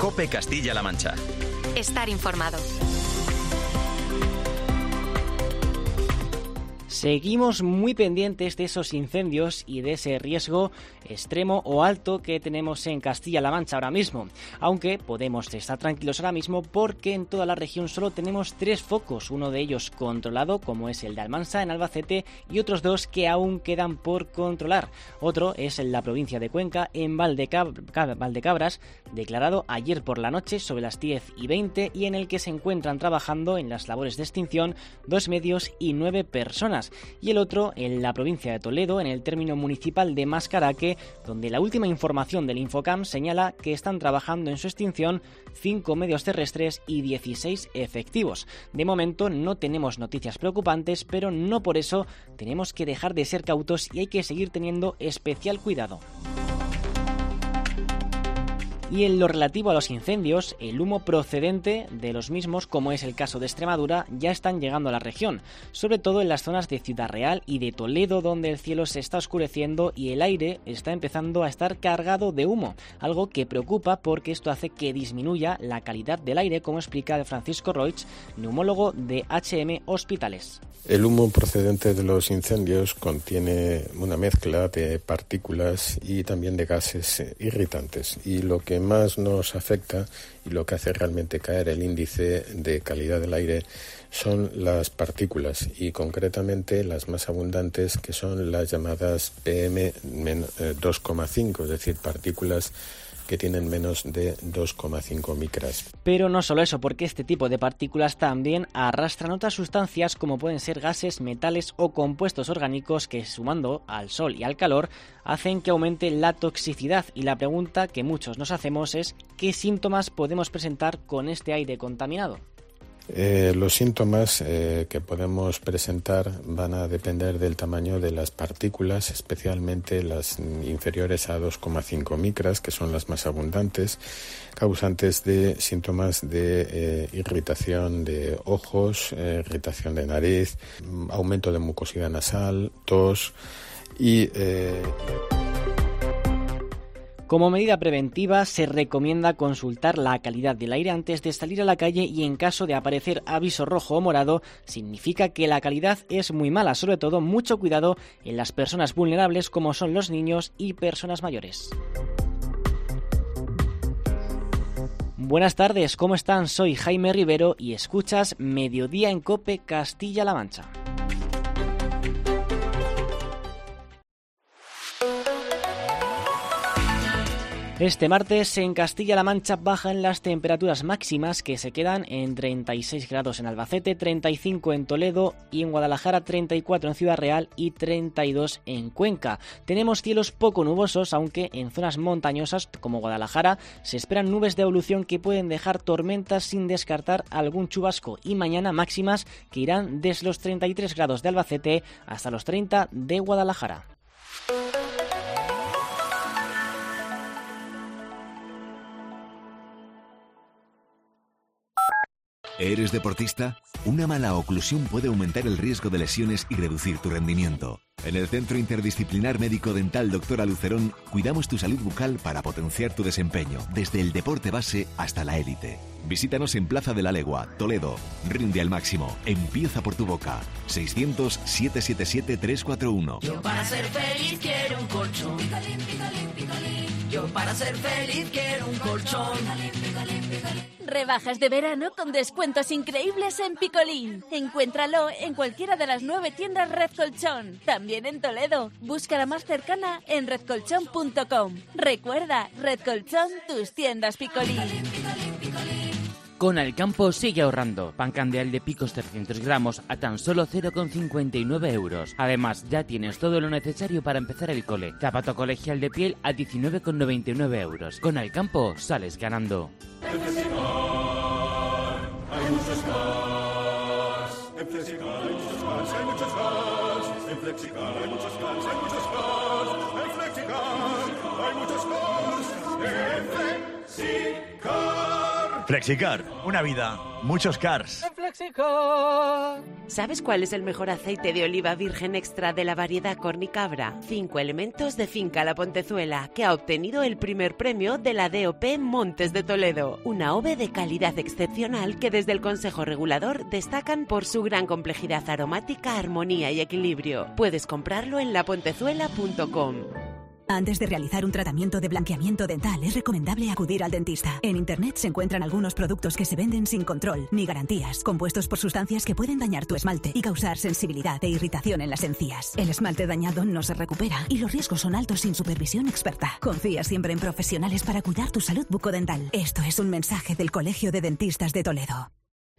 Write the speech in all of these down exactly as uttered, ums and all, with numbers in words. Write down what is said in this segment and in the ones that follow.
COPE Castilla-La Mancha. Estar informado. Seguimos muy pendientes de esos incendios y de ese riesgo extremo o alto que tenemos en Castilla-La Mancha ahora mismo, aunque podemos estar tranquilos ahora mismo porque en toda la región solo tenemos tres focos, uno de ellos controlado como es el de Almansa en Albacete y otros dos que aún quedan por controlar. Otro es en la provincia de Cuenca en Valdecab- Valdecabras, declarado ayer por la noche sobre las diez y veinte y en el que se encuentran trabajando en las labores de extinción dos medios y nueve personas. Y el otro en la provincia de Toledo, en el término municipal de Mascaraque, donde la última información del Infocam señala que están trabajando en su extinción cinco medios terrestres y dieciséis efectivos. De momento no tenemos noticias preocupantes, pero no por eso tenemos que dejar de ser cautos y hay que seguir teniendo especial cuidado. Y en lo relativo a los incendios, el humo procedente de los mismos, como es el caso de Extremadura, ya están llegando a la región, sobre todo en las zonas de Ciudad Real y de Toledo, donde el cielo se está oscureciendo y el aire está empezando a estar cargado de humo, algo que preocupa porque esto hace que disminuya la calidad del aire, como explica Francisco Roig, neumólogo de H M Hospitales. El humo procedente de los incendios contiene una mezcla de partículas y también de gases irritantes, y lo que más nos afecta y lo que hace realmente caer el índice de calidad del aire son las partículas y concretamente las más abundantes, que son las llamadas P M dos coma cinco, es decir, partículas que tienen menos de dos coma cinco micras. Pero no solo eso, porque este tipo de partículas también arrastran otras sustancias como pueden ser gases, metales o compuestos orgánicos que, sumando al sol y al calor, hacen que aumente la toxicidad. Y la pregunta que muchos nos hacemos es ¿qué síntomas podemos presentar con este aire contaminado? Eh, los síntomas eh, que podemos presentar van a depender del tamaño de las partículas, especialmente las inferiores a dos coma cinco micras, que son las más abundantes, causantes de síntomas de eh, irritación de ojos, eh, irritación de nariz, aumento de mucosidad nasal, tos y... Eh, Como medida preventiva, se recomienda consultar la calidad del aire antes de salir a la calle y en caso de aparecer aviso rojo o morado, significa que la calidad es muy mala. Sobre todo, mucho cuidado en las personas vulnerables como son los niños y personas mayores. Buenas tardes, ¿cómo están? Soy Jaime Rivero y escuchas Mediodía en COPE Castilla-La Mancha. Este martes en Castilla-La Mancha bajan las temperaturas máximas que se quedan en treinta y seis grados en Albacete, treinta y cinco en Toledo y en Guadalajara, treinta y cuatro en Ciudad Real y treinta y dos en Cuenca. Tenemos cielos poco nubosos, aunque en zonas montañosas como Guadalajara se esperan nubes de evolución que pueden dejar tormentas sin descartar algún chubasco, y mañana máximas que irán desde los treinta y tres grados de Albacete hasta los treinta de Guadalajara. ¿Eres deportista? Una mala oclusión puede aumentar el riesgo de lesiones y reducir tu rendimiento. En el Centro Interdisciplinar Médico Dental Doctora Lucerón cuidamos tu salud bucal para potenciar tu desempeño, desde el deporte base hasta la élite. Visítanos en Plaza de la Legua, Toledo. Rinde al máximo. Empieza por tu boca. seiscientos, siete siete siete, tres cuatro uno. Yo para ser feliz quiero un colchón. Picalín, picalín, picalín. Yo para ser feliz quiero un colchón. Picalín, picalín, picalín. Rebajas de verano con descuentos increíbles en Picolín. Encuéntralo en cualquiera de las nueve tiendas Red Colchón. También en Toledo. Busca la más cercana en red colchón punto com. Recuerda, Red Colchón, tus tiendas Picolín. Con Alcampo sigue ahorrando. Pan Candeal de picos trescientos gramos a tan solo cero coma cincuenta y nueve euros. Además, ya tienes todo lo necesario para empezar el cole. Zapato colegial de piel a diecinueve coma noventa y nueve euros. Con Alcampo sales ganando. En Flexicar hay muchos cars. En Flexicar hay muchos cars, hay muchos cars. En Flexicar hay muchos cars, hay muchos cars. En Flexicar hay muchos cars. En Flexicar. Flexicar, una vida, muchos cars. Flexicar. ¿Sabes cuál es el mejor aceite de oliva virgen extra de la variedad Cornicabra? Cinco elementos de Finca La Pontezuela, que ha obtenido el primer premio de la D O P Montes de Toledo. Una ove de calidad excepcional que desde el Consejo Regulador destacan por su gran complejidad aromática, armonía y equilibrio. Puedes comprarlo en la pontezuela punto com. Antes de realizar un tratamiento de blanqueamiento dental es recomendable acudir al dentista. En Internet se encuentran algunos productos que se venden sin control ni garantías, compuestos por sustancias que pueden dañar tu esmalte y causar sensibilidad e irritación en las encías. El esmalte dañado no se recupera y los riesgos son altos sin supervisión experta. Confía siempre en profesionales para cuidar tu salud bucodental. Esto es un mensaje del Colegio de Dentistas de Toledo.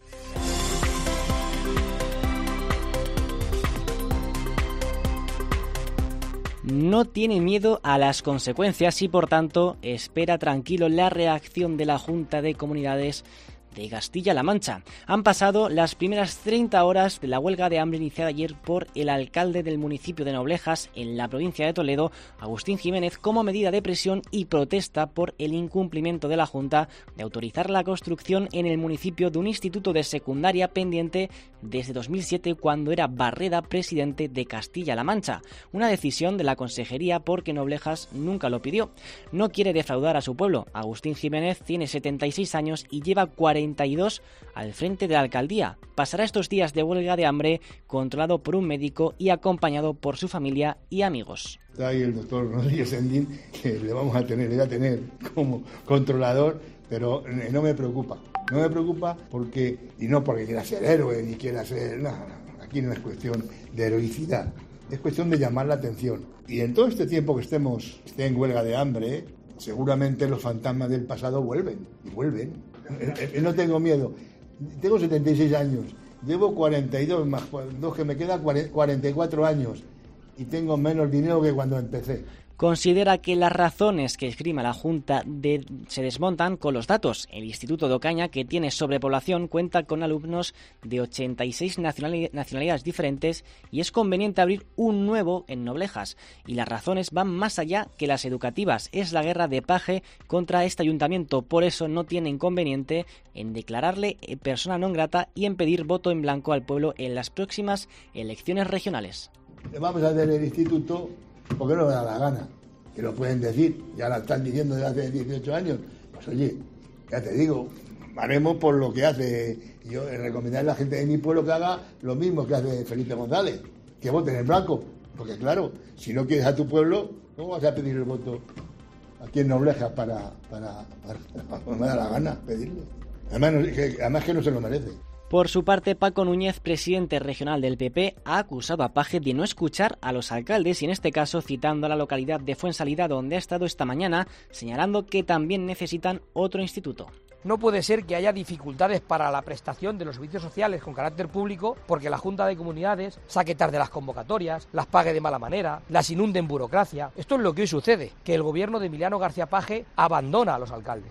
No tiene miedo a las consecuencias y, por tanto, espera tranquilo la reacción de la Junta de Comunidades de Castilla-La Mancha. Han pasado las primeras treinta horas de la huelga de hambre iniciada ayer por el alcalde del municipio de Noblejas, en la provincia de Toledo, Agustín Jiménez, como medida de presión y protesta por el incumplimiento de la Junta de autorizar la construcción en el municipio de un instituto de secundaria pendiente desde dos mil siete, cuando era Barreda presidente de Castilla-La Mancha. Una decisión de la consejería porque Noblejas nunca lo pidió. No quiere defraudar a su pueblo. Agustín Jiménez tiene setenta y seis años y lleva cuarenta y dos al frente de la alcaldía. Pasará estos días de huelga de hambre controlado por un médico y acompañado por su familia y amigos. Está ahí el doctor Rodríguez Sendín, que le vamos a tener, le voy a tener como controlador, pero no me preocupa. No me preocupa porque, y no porque quiera ser héroe ni quiera ser, no, no, aquí no es cuestión de heroicidad, es cuestión de llamar la atención. Y en todo este tiempo que estemos esté en huelga de hambre, seguramente los fantasmas del pasado vuelven, y vuelven. No tengo miedo. Tengo setenta y seis años, llevo cuarenta y dos, más dos que me quedan cuarenta y cuatro años, y tengo menos dinero que cuando empecé. Considera que las razones que esgrima la Junta de, se desmontan con los datos. El Instituto de Ocaña, que tiene sobrepoblación, cuenta con alumnos de ochenta y seis nacionalidades diferentes y es conveniente abrir un nuevo en Noblejas. Y las razones van más allá que las educativas. Es la guerra de paje contra este ayuntamiento. Por eso no tiene inconveniente en declararle persona non grata y en pedir voto en blanco al pueblo en las próximas elecciones regionales. Vamos a hacer el instituto porque no me da la gana, que lo pueden decir, ya la están diciendo desde hace dieciocho años, pues oye, ya te digo, haremos por lo que hace, yo recomendaré a la gente de mi pueblo que haga lo mismo que hace Felipe González, que voten en blanco, porque claro, si no quieres a tu pueblo, ¿cómo vas a pedir el voto aquí en Noblejas para, para, para, para, para me da la gana pedirle? Además, no, que, además que no se lo merece. Por su parte, Paco Núñez, presidente regional del P P, ha acusado a Paje de no escuchar a los alcaldes y en este caso citando a la localidad de Fuensalida, donde ha estado esta mañana, señalando que también necesitan otro instituto. No puede ser que haya dificultades para la prestación de los servicios sociales con carácter público porque la Junta de Comunidades saque tarde las convocatorias, las pague de mala manera, las inunde en burocracia. Esto es lo que hoy sucede, que el gobierno de Emiliano García Paje abandona a los alcaldes.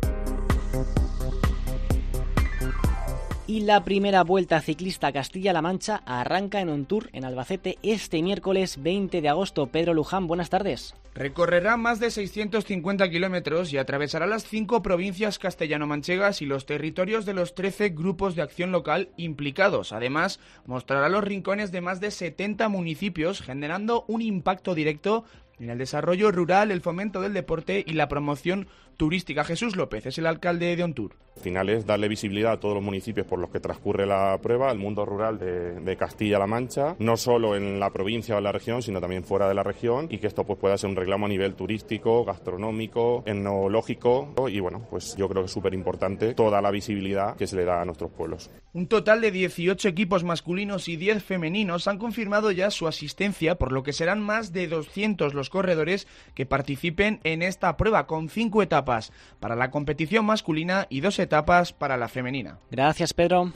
Y la primera Vuelta Ciclista a Castilla-La Mancha arranca en Ontur, en Albacete, este miércoles veinte de agosto. Pedro Luján, buenas tardes. Recorrerá más de seiscientos cincuenta kilómetros y atravesará las cinco provincias castellano-manchegas y los territorios de los trece grupos de acción local implicados. Además, mostrará los rincones de más de setenta municipios, generando un impacto directo en el desarrollo rural, el fomento del deporte y la promoción turística. Jesús López es el alcalde de Ontur. Al final es darle visibilidad a todos los municipios por los que transcurre la prueba, al mundo rural de, de Castilla-La Mancha, no solo en la provincia o en la región, sino también fuera de la región, y que esto pues pueda ser un reclamo a nivel turístico, gastronómico, etnológico, y bueno, pues yo creo que es súper importante toda la visibilidad que se le da a nuestros pueblos. Un total de dieciocho equipos masculinos y diez femeninos han confirmado ya su asistencia, por lo que serán más de doscientos los corredores que participen en esta prueba, con cinco etapas para la competición masculina y dos etapas para la femenina. Gracias, Pedro.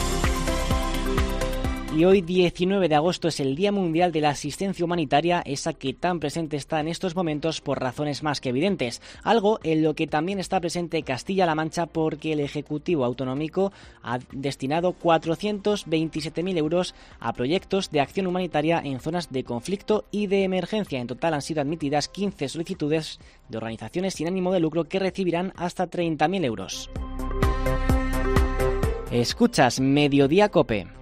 Y hoy, diecinueve de agosto, es el Día Mundial de la Asistencia Humanitaria, esa que tan presente está en estos momentos por razones más que evidentes. Algo en lo que también está presente Castilla-La Mancha porque el Ejecutivo Autonómico ha destinado cuatrocientos veintisiete mil euros a proyectos de acción humanitaria en zonas de conflicto y de emergencia. En total han sido admitidas quince solicitudes de organizaciones sin ánimo de lucro que recibirán hasta treinta mil euros. Escuchas Mediodía Cope.